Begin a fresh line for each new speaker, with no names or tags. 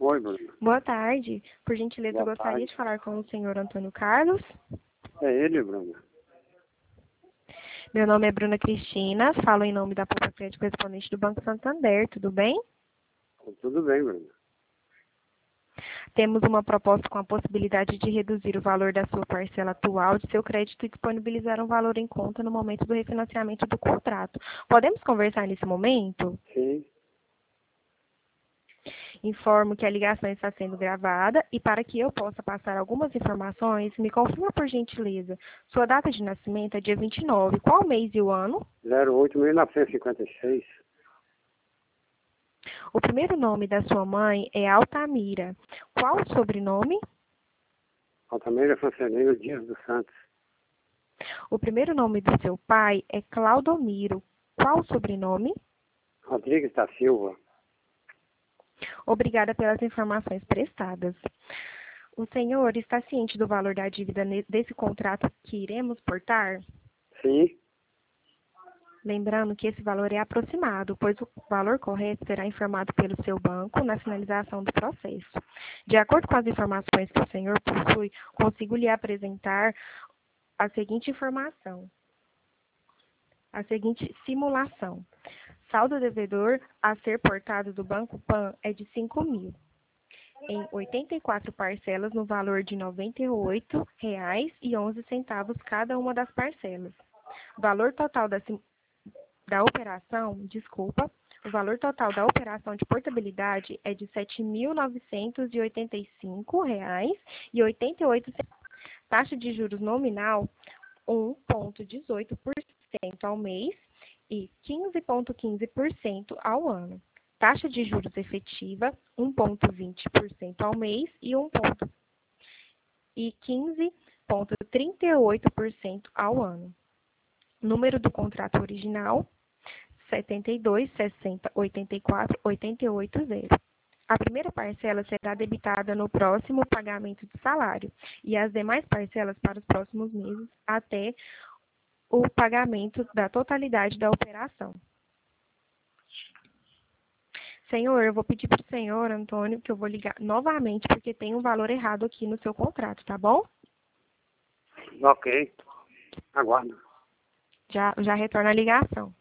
Oi, Bruno.
Boa tarde. Por gentileza, eu
Boa
gostaria
tarde.
de falar com o senhor Antônio Carlos.
É ele, Bruno.
Meu nome é Bruna Cristina, falo em nome da Poupa Crédito Correspondente do Banco Santander, tudo bem?
Tudo bem, Bruno.
Temos uma proposta com a possibilidade de reduzir o valor da sua parcela atual de seu crédito e disponibilizar um valor em conta no momento do refinanciamento do contrato. Podemos conversar nesse momento?
Sim.
Informo que a ligação está sendo gravada e para que eu possa passar algumas informações, me confirma por gentileza. Sua data de nascimento é dia 29. Qual o mês e o ano?
08.1956.
O primeiro nome da sua mãe é Altamira. Qual o sobrenome?
Altamira Francelino Dias dos Santos.
O primeiro nome do seu pai é Claudomiro. Qual o sobrenome?
Rodrigues da Silva.
Obrigada pelas informações prestadas. O senhor está ciente do valor da dívida desse contrato que iremos portar?
Sim.
Lembrando que esse valor é aproximado, pois o valor correto será informado pelo seu banco na finalização do processo. De acordo com as informações que o senhor possui, consigo lhe apresentar a seguinte informação, a seguinte simulação. Saldo devedor a ser portado do Banco Pan é de 5.000, em 84 parcelas no valor de R$ 98,11 cada uma das parcelas. O valor total o valor total da operação de portabilidade é de R$ 7.985,88. Taxa de juros nominal 1,18% ao mês e 15,15% ao ano. Taxa de juros efetiva 1,20% ao mês e 15,38% ao ano. Número do contrato original 72 60 84 880. A primeira parcela será debitada no próximo pagamento do salário e as demais parcelas para os próximos meses até o pagamento da totalidade da operação. Senhor, eu vou pedir para o senhor, Antônio, que eu vou ligar novamente porque tem um valor errado aqui no seu contrato, tá bom?
Ok. Aguardo.
Já retorna a ligação.